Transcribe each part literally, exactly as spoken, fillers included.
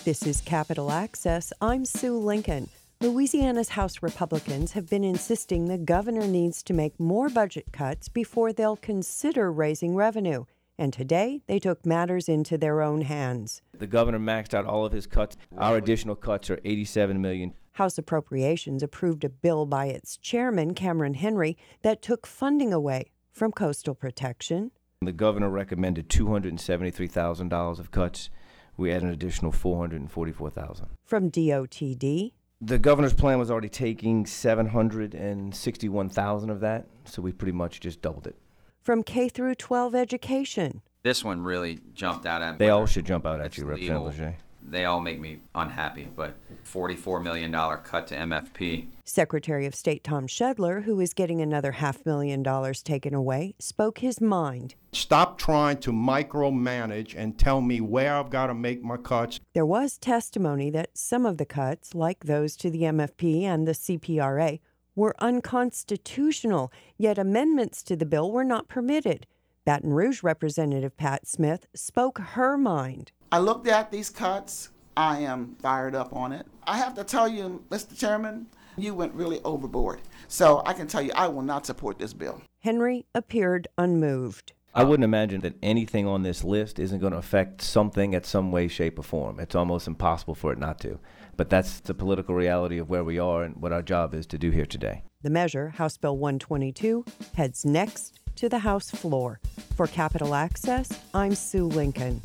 This is Capitol Access. I'm Sue Lincoln. Louisiana's House Republicans have been insisting the governor needs to make more budget cuts before they'll consider raising revenue. And today, they took matters into their own hands. The governor maxed out all of his cuts. Our additional cuts are eighty-seven million dollars. House Appropriations approved a bill by its chairman, Cameron Henry, that took funding away from coastal protection. The governor recommended two hundred seventy-three thousand dollars of cuts. We add an additional four hundred forty-four thousand dollars. From D O T D. The governor's plan was already taking seven hundred sixty-one thousand dollars of that, so we pretty much just doubled it. From K through twelve education. This one really jumped out at me. They all should jump out at you, It's Representative legal. Leger. They all make me unhappy, but forty-four million dollars cut to M F P. Secretary of State Tom Shedler, who is getting another half million dollars taken away, spoke his mind. Stop trying to micromanage and tell me where I've got to make my cuts. There was testimony that some of the cuts, like those to the M F P and the C P R A, were unconstitutional, yet amendments to the bill were not permitted. Baton Rouge Representative Pat Smith spoke her mind. I looked at these cuts. I am fired up on it. I have to tell you, Mister Chairman, you went really overboard. So I can tell you I will not support this bill. Henry appeared unmoved. I wouldn't imagine that anything on this list isn't going to affect something at some way, shape, or form. It's almost impossible for it not to. But that's the political reality of where we are and what our job is to do here today. The measure, House Bill one twenty-two, heads next to the House floor. For Capitol Access, I'm Sue Lincoln.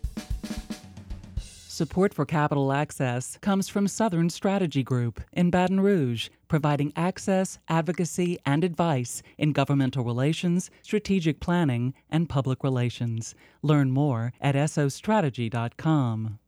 Support for Capitol Access comes from Southern Strategy Group in Baton Rouge, providing access, advocacy, and advice in governmental relations, strategic planning, and public relations. Learn more at S O strategy dot com.